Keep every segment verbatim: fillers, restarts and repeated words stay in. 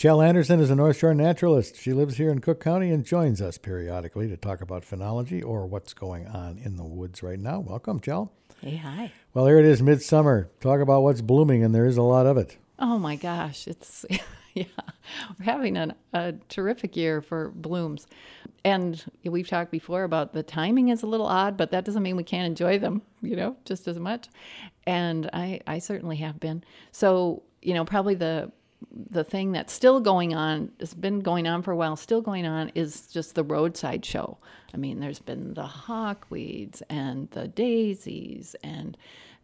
Chell Anderson is a North Shore naturalist. She lives here in Cook County and joins us periodically to talk about phenology or what's going on in the woods right now. Welcome, Chell. Hey, hi. Well, here it is, midsummer. Talk about what's blooming, and there is a lot of it. Oh my gosh, it's yeah, we're having an, a terrific year for blooms, and we've talked before about the timing is a little odd, but that doesn't mean we can't enjoy them, you know, just as much. And I, I certainly have been. So, you know, probably the the thing that's still going on, has been going on for a while, still going on, is just the roadside show. I mean, there's been the hawkweeds and the daisies and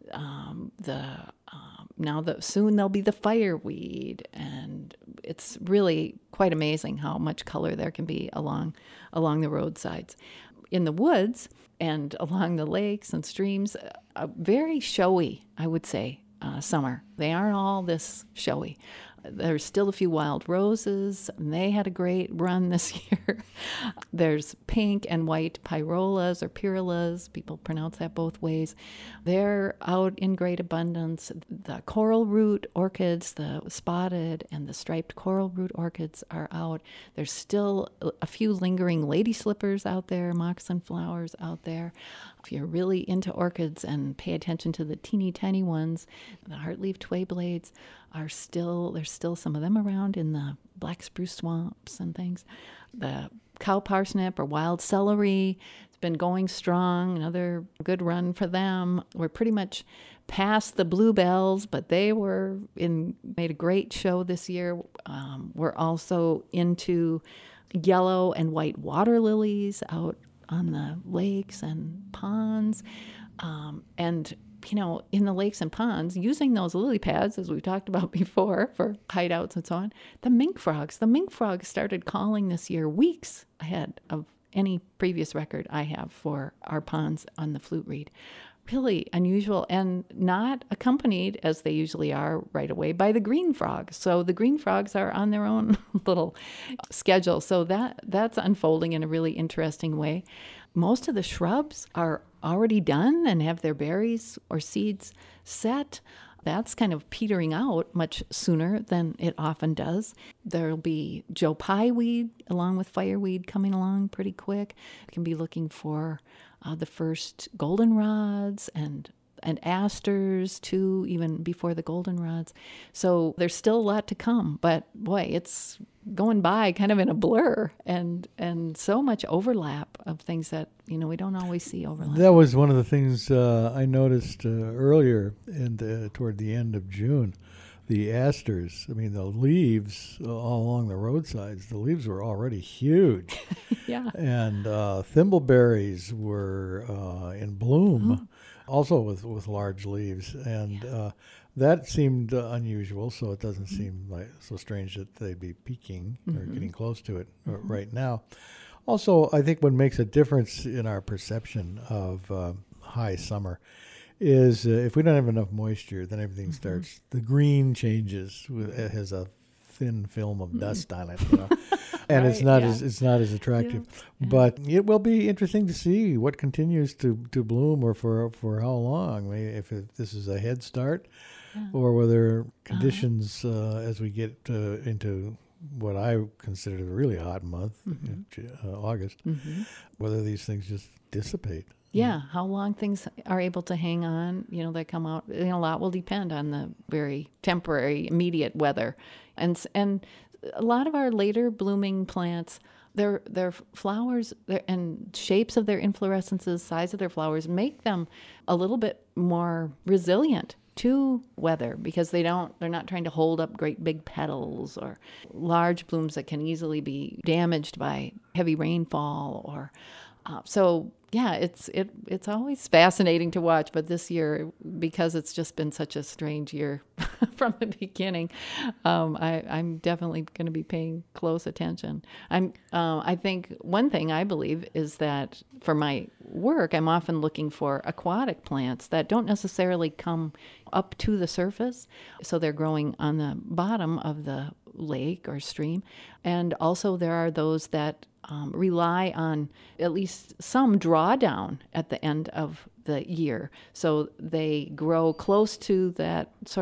um, the um, now the soon there'll be the fireweed, and it's really quite amazing how much color there can be along along the roadsides. In the woods and along the lakes and streams, a very showy, I would say, uh, summer. They aren't all this showy. There's still a few wild roses, and they had a great run this year. There's pink and white pyrolas or pyrolas. People pronounce that both ways. They're out in great abundance. The coral root orchids, the spotted and the striped coral root orchids are out. There's still a few lingering lady slippers out there, moccasin flowers out there. If you're really into orchids and pay attention to the teeny tiny ones, the heartleaf tway blades are still, there's still some of them around in the black spruce swamps and things. The cow parsnip or wild celery, it's been going strong, another good run for them. We're pretty much past the bluebells, but they were in, made a great show this year. Um, we're also into yellow and white water lilies out on the lakes and ponds. Um, and you know, in the lakes and ponds, using those lily pads, as we've talked about before, for hideouts and so on, the mink frogs. The mink frogs started calling this year weeks ahead of any previous record I have for our ponds on the flute reed. Really unusual, and not accompanied, as they usually are right away, by the green frogs. So the green frogs are on their own little schedule. So that that's unfolding in a really interesting way. Most of the shrubs are already done and have their berries or seeds set. That's kind of petering out much sooner than it often does. There'll be Joe Pye weed along with fireweed coming along pretty quick. You can be looking for uh, the first goldenrods and and asters too, even before the goldenrods. So there's still a lot to come, but boy, it's going by kind of in a blur, and and so much overlap of things that, you know, we don't always see overlap. That was one of the things uh, I noticed uh, earlier in the, toward the end of June. The asters, I mean, the leaves uh, all along the roadsides, the leaves were already huge. Yeah. And uh, thimbleberries were uh, in bloom, oh. also with, with large leaves. And yeah. uh, that seemed uh, unusual, so it doesn't mm-hmm. seem like so strange that they'd be peaking mm-hmm. or getting close to it mm-hmm. right now. Also, I think what makes a difference in our perception of uh, high summer is uh, if we don't have enough moisture, then everything mm-hmm. starts, the green changes, with, it has a thin film of dust mm. on it, you know, and right, it's not yeah. as it's not as attractive. Yeah. But it will be interesting to see what continues to, to bloom, or for for how long. Maybe if it, this is a head start, yeah. or whether conditions uh-huh. uh, as we get uh, into what I consider the really hot month, mm-hmm. uh, August, mm-hmm. whether these things just dissipate. Yeah, how long things are able to hang on, you know, they come out, you know, a lot will depend on the very temporary, immediate weather. And and a lot of our later blooming plants, their their flowers their, and shapes of their inflorescences, size of their flowers, make them a little bit more resilient to weather, because they don't, they're not trying to hold up great big petals or large blooms that can easily be damaged by heavy rainfall or uh, so. Yeah, it's it it's always fascinating to watch, but this year, because it's just been such a strange year from the beginning, um, I, I'm definitely going to be paying close attention. I'm uh, I think one thing I believe is that for my work, I'm often looking for aquatic plants that don't necessarily come up to the surface, so they're growing on the bottom of the lake or stream, and also there are those that Um, rely on at least some drawdown at the end of the year. So they grow close to that sort of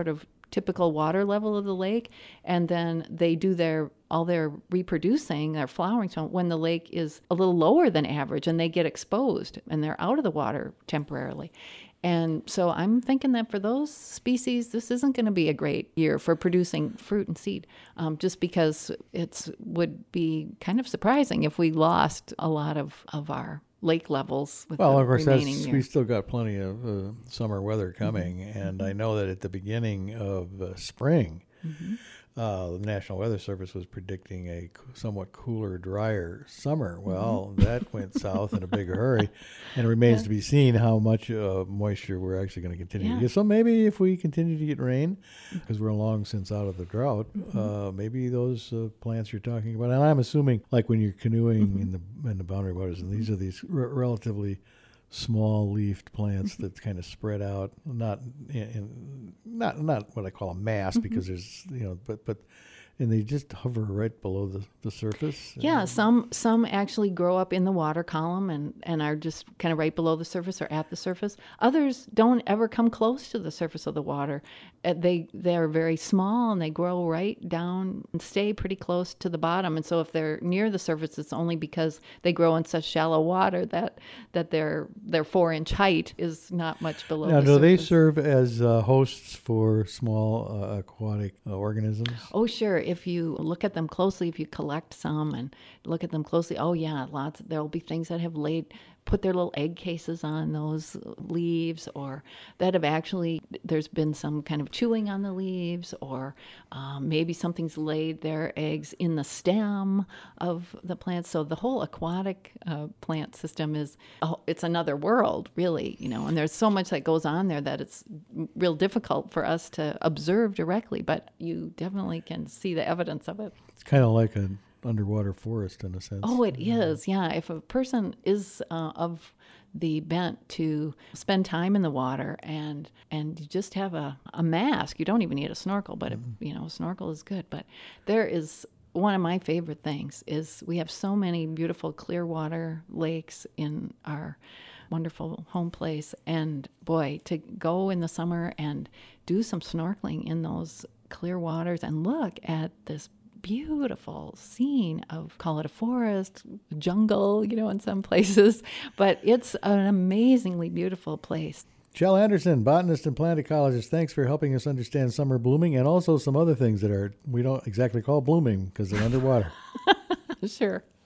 typical water level of the lake, and then they do their all their reproducing, their flowering so when the lake is a little lower than average, and they get exposed and they're out of the water temporarily. And so I'm thinking that for those species, this isn't going to be a great year for producing fruit and seed, um, just because it would be kind of surprising if we lost a lot of, of our lake levels with well, the of course, that's, remaining year. we still got plenty of uh, summer weather coming, mm-hmm. and I know that at the beginning of uh, spring, mm-hmm. uh, the National Weather Service was predicting a co- somewhat cooler, drier summer. Well, mm-hmm. that went south in a big hurry, and it remains yeah. to be seen how much uh, moisture we're actually going to continue yeah. to get. So maybe if we continue to get rain, because we're long since out of the drought, mm-hmm. uh, maybe those uh, plants you're talking about, and I'm assuming like when you're canoeing mm-hmm. in the in the boundary waters, and these are these r- relatively small leafed plants that kind of spread out, not in, in not not what I call a mass, mm-hmm. because there's you know, but but and they just hover right below the, the surface. Yeah, some some actually grow up in the water column and, and are just kind of right below the surface or at the surface. Others don't ever come close to the surface of the water. Uh, they they're very small and they grow right down and stay pretty close to the bottom. And so if they're near the surface, it's only because they grow in such shallow water that that their their four inch height is not much below. Now, the do surface. they serve as uh, hosts for small uh, aquatic uh, organisms? Oh, sure. If you look at them closely, if you collect some and look at them closely, oh yeah, lots. There'll be things that have laid, put their little egg cases on those leaves, or that have actually, there's been some kind of chewing on the leaves, or um, maybe something's laid their eggs in the stem of the plant. So the whole aquatic uh, plant system is, oh, it's another world, really, you know, and there's so much that goes on there that it's real difficult for us to observe directly, but you definitely can see the evidence of it. It's kind of like an underwater forest in a sense. Oh, it is. Yeah. If a person is uh, of the bent to spend time in the water and and you just have a, a mask, you don't even need a snorkel, but mm-hmm. if, you know, a snorkel is good. But there is one of my favorite things is we have so many beautiful clear water lakes in our wonderful home place. And boy, to go in the summer and do some snorkeling in those clear waters and look at this beautiful scene of, call it a forest, jungle, you know, in some places, but it's an amazingly beautiful place. Chell Anderson, botanist and plant ecologist, thanks for helping us understand summer blooming and also some other things that are we don't exactly call blooming because they're underwater. Sure.